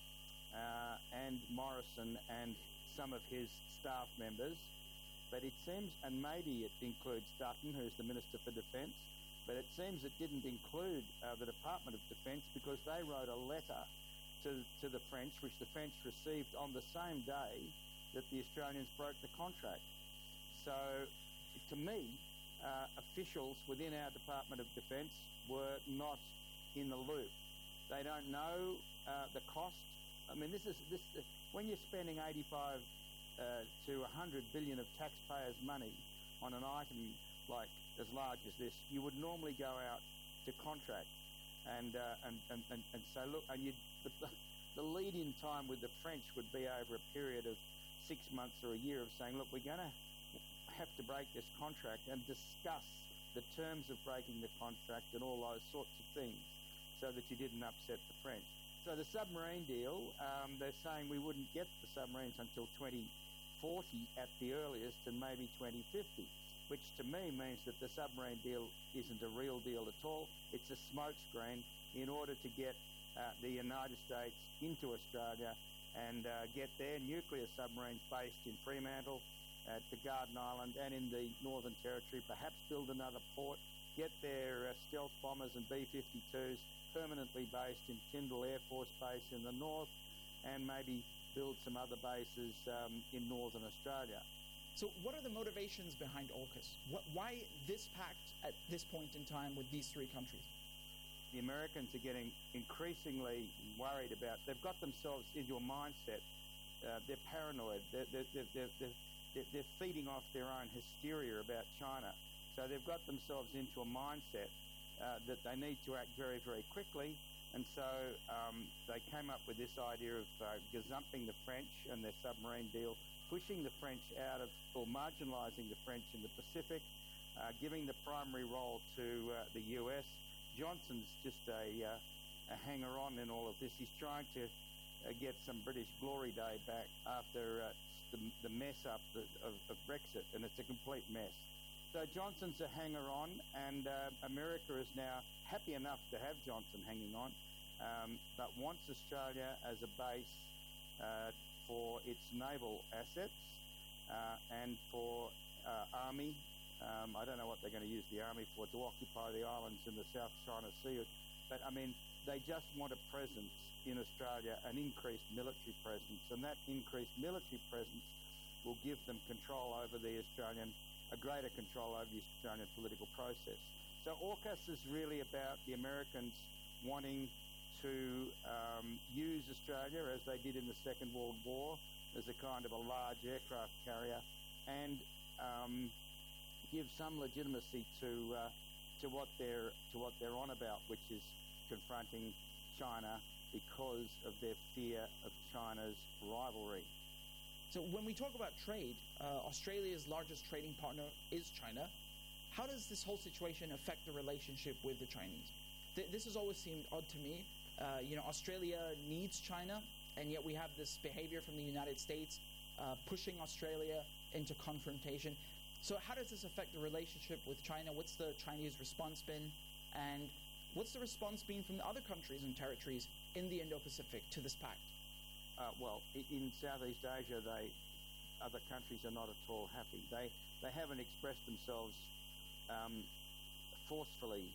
and Morrison and some of his staff members. But it seems, and maybe it includes Dutton, who's the Minister for Defence, but it seems it didn't include the Department of Defence because they wrote a letter to the French, which the French received on the same day that the Australians broke the contract. So, to me, officials within our Department of Defence were not in the loop. They don't know the cost. I mean, when you're spending 85 to 100 billion of taxpayers' money on an item like as large as this, you would normally go out to contract and say, look, and the lead-in time with the French would be over a period of 6 months or a year of saying, look, we're going to have to break this contract and discuss the terms of breaking the contract and all those sorts of things so that you didn't upset the French. So the submarine deal, they're saying we wouldn't get the submarines until 2040 at the earliest and maybe 2050, which to me means that the submarine deal isn't a real deal at all. It's a smokescreen in order to get the United States into Australia and get their nuclear submarines based in Fremantle, at the Garden Island and in the Northern Territory, perhaps build another port, get their stealth bombers and B-52s permanently based in Tyndall Air Force Base in the north, and maybe build some other bases in northern Australia. So what are the motivations behind AUKUS? Why this pact at this point in time with these three countries? The Americans are getting increasingly worried about, they've got themselves into a mindset, they're paranoid, they're feeding off their own hysteria about China. So they've got themselves into a mindset that they need to act very, very quickly. And so they came up with this idea of gazumping the French and their submarine deal, pushing the French out of, or marginalising the French in the Pacific, giving the primary role to the US. Johnson's just a hanger-on in all of this. He's trying to get some British glory day back after the mess-up of Brexit, and it's a complete mess. So Johnson's a hanger-on, and America is now happy enough to have Johnson hanging on, but wants Australia as a base for its naval assets and for army. I don't know what they're going to use the army for, to occupy the islands in the South China Sea. But I mean, they just want a presence in Australia, an increased military presence, and that increased military presence will give them control over a greater control over the Australian political process. So AUKUS is really about the Americans wanting to use Australia, as they did in the Second World War, as a kind of a large aircraft carrier, and give some legitimacy to what they're on about, which is confronting China because of their fear of China's rivalry. So when we talk about trade, Australia's largest trading partner is China. How does this whole situation affect the relationship with the Chinese? This has always seemed odd to me. Australia needs China, and yet we have this behavior from the United States pushing Australia into confrontation. So how does this affect the relationship with China? What's the Chinese response been? And what's the response been from the other countries and territories in the Indo-Pacific to this pact? Well, in Southeast Asia, other countries are not at all happy. They haven't expressed themselves forcefully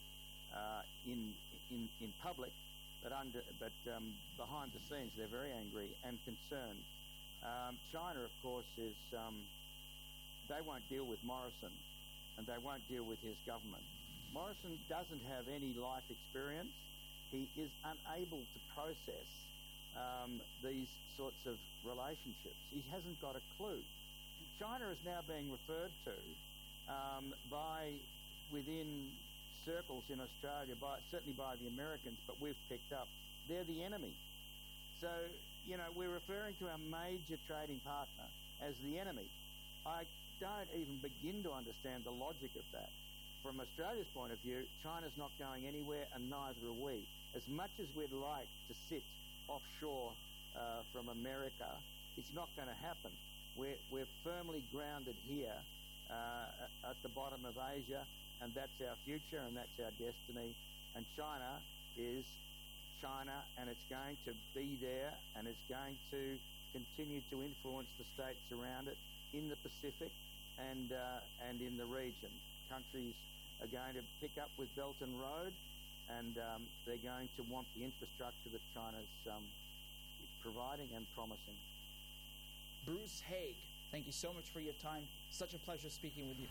in public, but behind the scenes they're very angry and concerned. China, of course, they won't deal with Morrison, and they won't deal with his government. Morrison doesn't have any life experience. He is unable to process these sorts of relationships. He hasn't got a clue. China is now being referred to within circles in Australia, certainly by the Americans, but we've picked up, they're the enemy. So, we're referring to our major trading partner as the enemy. I don't even begin to understand the logic of that. From Australia's point of view, China's not going anywhere, and neither are we. As much as we'd like to sit offshore from America, it's not going to happen. We're firmly grounded here at the bottom of Asia, and that's our future and that's our destiny. And China is China, and it's going to be there, and it's going to continue to influence the states around it in the Pacific and in the region. Countries are going to pick up with Belt and Road, and they're going to want the infrastructure that China's providing and promising. Bruce Haig, thank you so much for your time. Such a pleasure speaking with you.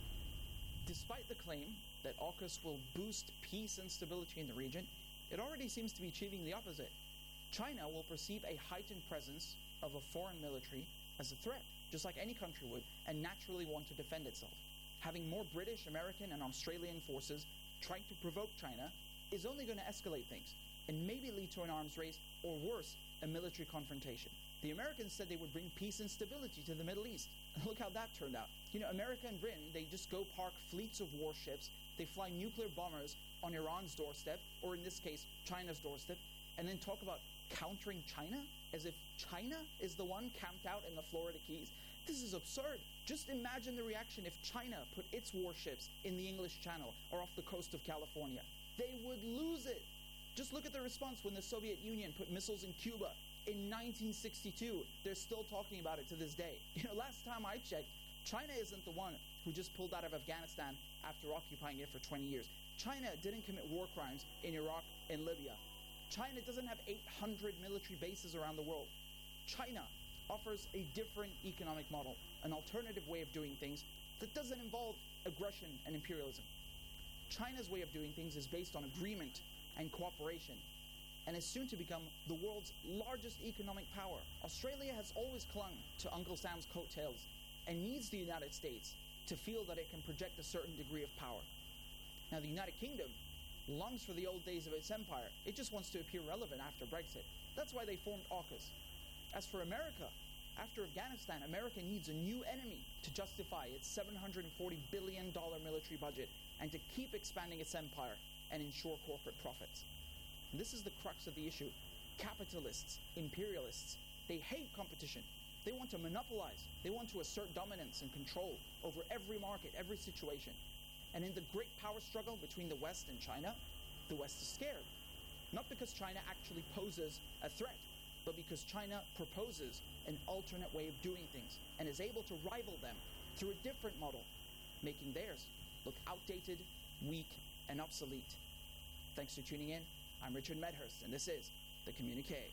Despite the claim that AUKUS will boost peace and stability in the region, it already seems to be achieving the opposite. China will perceive a heightened presence of a foreign military as a threat, just like any country would, and naturally want to defend itself. Having more British, American, and Australian forces trying to provoke China is only going to escalate things and maybe lead to an arms race, or worse, a military confrontation. The Americans said they would bring peace and stability to the Middle East. Look how that turned out. America and Britain, they just go park fleets of warships, they fly nuclear bombers on Iran's doorstep, or in this case, China's doorstep, and then talk about countering China as if China is the one camped out in the Florida Keys. This is absurd. Just imagine the reaction if China put its warships in the English Channel or off the coast of California. They would lose it. Just look at the response when the Soviet Union put missiles in Cuba in 1962. They're still talking about it to this day. Last time I checked, China isn't the one who just pulled out of Afghanistan after occupying it for 20 years. China didn't commit war crimes in Iraq and Libya. China doesn't have 800 military bases around the world. China offers a different economic model, an alternative way of doing things that doesn't involve aggression and imperialism. China's way of doing things is based on agreement and cooperation, and is soon to become the world's largest economic power. Australia has always clung to Uncle Sam's coattails and needs the United States to feel that it can project a certain degree of power. Now, the United Kingdom longs for the old days of its empire. It just wants to appear relevant after Brexit. That's why they formed AUKUS. As for America, after Afghanistan, America needs a new enemy to justify its $740 billion military budget and to keep expanding its empire and ensure corporate profits. And this is the crux of the issue. Capitalists, imperialists, they hate competition. They want to monopolize. They want to assert dominance and control over every market, every situation. And in the great power struggle between the West and China, the West is scared. Not because China actually poses a threat, but because China proposes an alternate way of doing things and is able to rival them through a different model, making theirs look outdated, weak, and obsolete. Thanks for tuning in. I'm Richard Medhurst, and this is The Communique.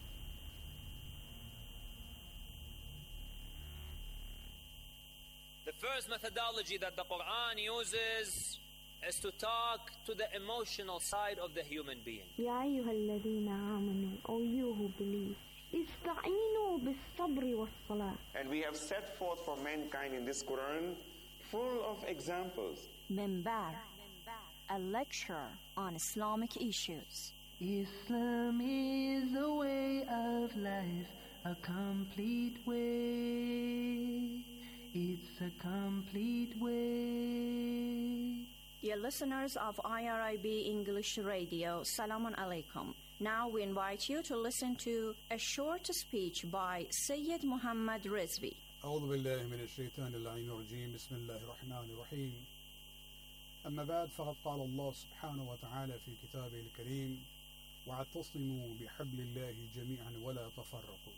The first methodology that the Quran uses is to talk to the emotional side of the human being. يا أيها الذين آمنوا, O you who believe, استعينوا بالصبر والصلاة. And we have set forth for mankind in this Quran full of examples. Minbar, a lecture on Islamic issues. Islam is a way of life, a complete way. It's a complete way. Dear listeners of IRIB English Radio, Salamun Alaikum. Now we invite you to listen to a short speech by Sayyid Muhammad Rizvi. أعوذ بالله من الشيطان اللعين الرجيم بسم الله الرحمن الرحيم أما بعد فقد قال الله سبحانه وتعالى في كتابه الكريم واعتصموا بحبل الله جميعا ولا تفرقوا.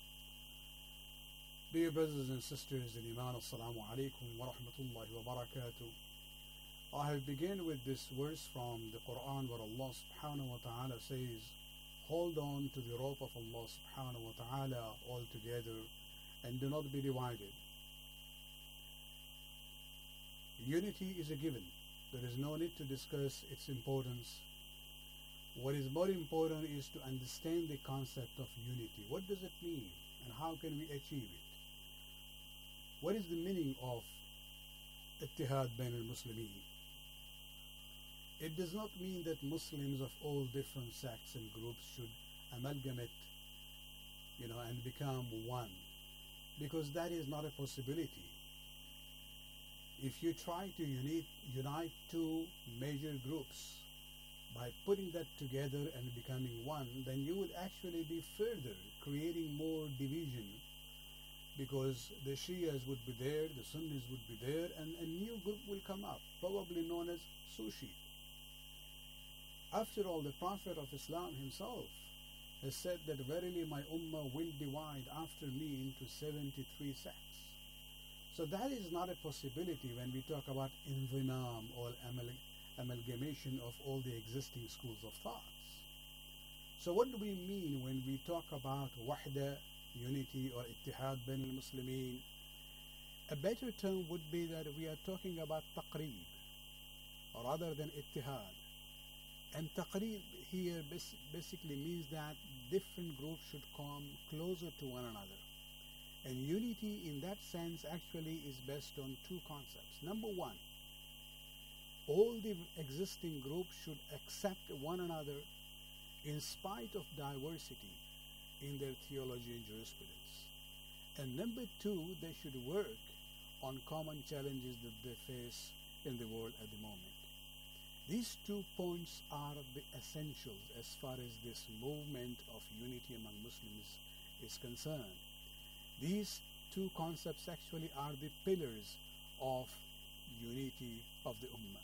Dear brothers and sisters in Iman, Assalamu alaikum wa rahmatullahi wa barakatuh. I have begun with this verse from the Quran where Allah subhanahu wa ta'ala says, hold on to the rope of Allah subhanahu wa ta'ala all together and do not be divided. Unity is a given. There is no need to discuss its importance. What is more important is to understand the concept of unity. What does it mean and how can we achieve it? What is the meaning of Ittihad Bain al-Muslimin? It does not mean that Muslims of all different sects and groups should amalgamate, and become one, because that is not a possibility. If you try to unite two major groups by putting that together and becoming one, then you would actually be further creating more division, because the Shias would be there, the Sunnis would be there, and a new group will come up, probably known as Sushi. After all, the Prophet of Islam himself has said that verily my ummah will divide after me into 73 sects. So that is not a possibility when we talk about inzimam or amalgamation of all the existing schools of thoughts. So what do we mean when we talk about wahda, unity, or ittihad bain al-Muslimin? A better term would be that we are talking about taqreeb, rather than ittihad. And taqreeb here basically means that different groups should come closer to one another. And unity in that sense actually is based on two concepts. Number one, all the existing groups should accept one another in spite of diversity in their theology and jurisprudence. And number two, they should work on common challenges that they face in the world at the moment. These 2 points are the essentials as far as this movement of unity among Muslims is concerned. These two concepts actually are the pillars of unity of the Ummah.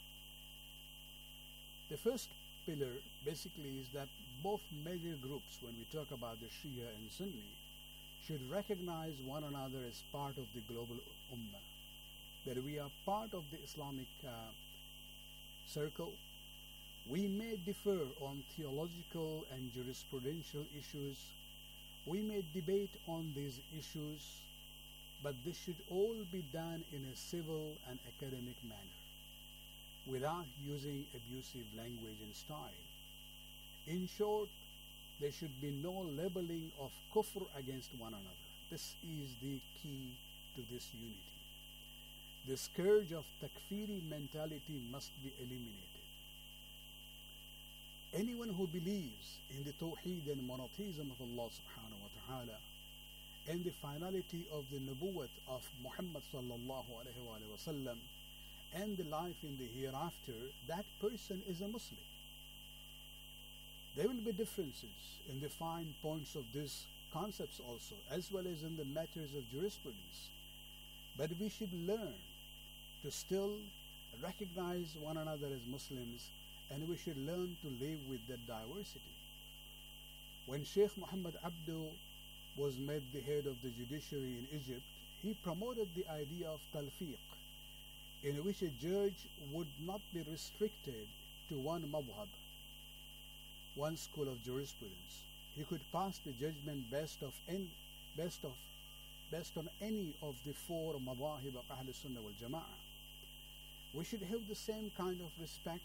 The first pillar basically is that both major groups, when we talk about the Shia and Sunni, should recognize one another as part of the global Ummah, that we are part of the Islamic circle. We may differ on theological and jurisprudential issues. We may debate on these issues, but this should all be done in a civil and academic manner, without using abusive language and style. In short, there should be no labeling of kufr against one another. This is the key to this unity. The scourge of takfiri mentality must be eliminated. Anyone who believes in the tawheed and monotheism of Allah subhanahu wa ta'ala and the finality of the nubuwwat of Muhammad sallallahu alayhi wa sallam and the life in the hereafter, that person is a Muslim. There will be differences in the fine points of these concepts also, as well as in the matters of jurisprudence. But we should learn to still recognize one another as Muslims, and we should learn to live with that diversity. When Sheikh Muhammad Abdu was made the head of the judiciary in Egypt, he promoted the idea of talfiq, in which a judge would not be restricted to one madhab. one school of jurisprudence. He could pass the judgment based on any of the four madahib of Ahl Sunnah wal Jama'ah. We should have the same kind of respect